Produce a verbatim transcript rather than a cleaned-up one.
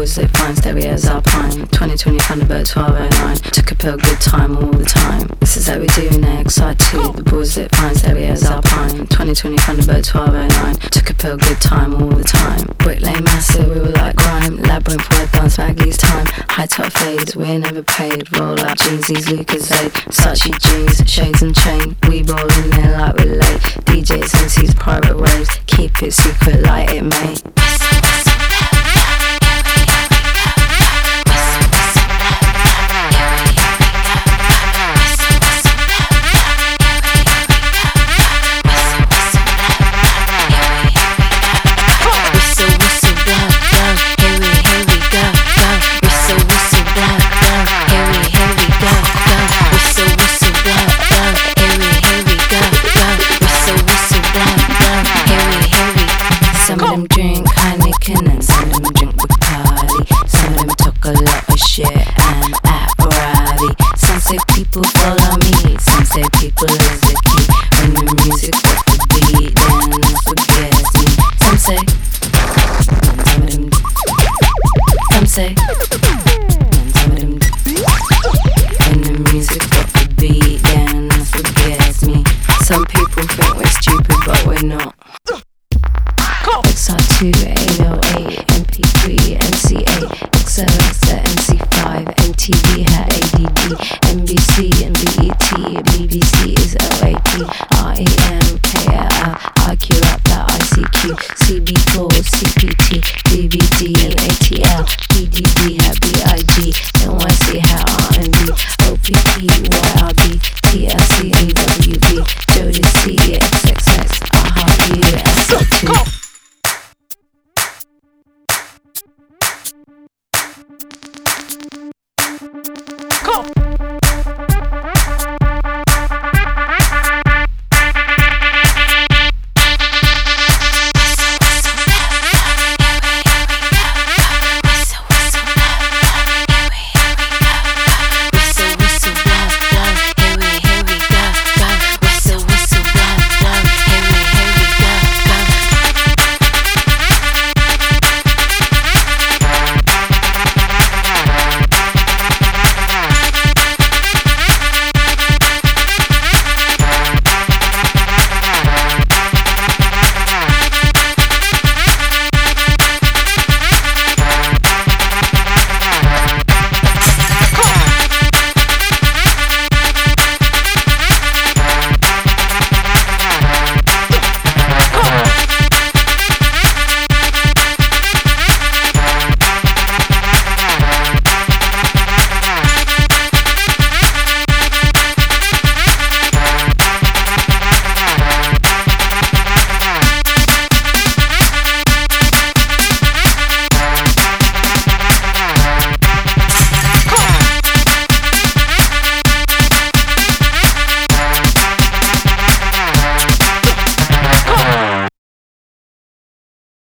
boys they find stereos alpine. Twenty twenty Thunderbird twelve oh nine. Took a pill, good time all the time. This is how we do next. I two, the boys that find stereos alpine. Twenty twenty Thunderbird twelve oh nine. Took a pill, good time all the time. Brick Lane massive, we were like grime. Labyrinth word dance Maggie's time. High top fades, we're never paid. Roll up jeansies, Lucas aid. Sachi jeans, shades and chain. We roll in there like we're late. D Js, M Cs, private waves. Keep it secret like it may. Some of them drink Heineken and some of them drink Bacardi. Some of them talk a lot of shit and act rowdy. Some say people follow me, some say people is the key. When the music got the beat, then forgets me. Some say, some of them, some say, some of them. When the music got the beat, then forgets me. Some people think we're stupid, but we're not. X R two, eight oh eight, M P three, M C eight, X L X, M C five, M T V, had A D D, N B C, and B E T, B B C is O A P, R E M, K L L, I Q up that I C Q, C B four, C P T, D V D, and A T L, P D D, had B I G, N Y C, had R and B, O P P, Y R B, T L C, and